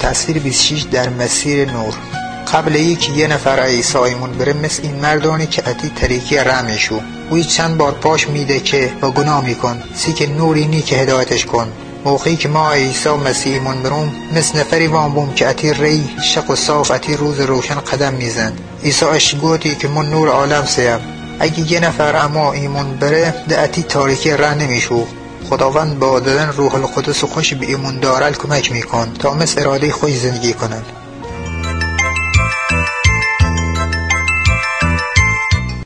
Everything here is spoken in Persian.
تصویر 26 در مسیر نور. قبل یه نفر عیسی ایمون بره، مثل این مردانی که اتی طریقی رمیشو وی چند بار پاش میده که با گناه میکن سی که نوری نی که هدایتش کن. موقعی که ما عیسی مسیح ایمون برم، مثل نفری وان بوم که اتی ری شق و صاف اتی روز روشن قدم میزن. عیسی اشگوتی که من نور عالم سیم. اگه یه نفر اما ایمون بره ده اتی تاریکی ره نمیشو. خداوند با دادن روح القدس خوش به ایمون دارل کمک میکن تا مثل اراده خوش زندگی کنن.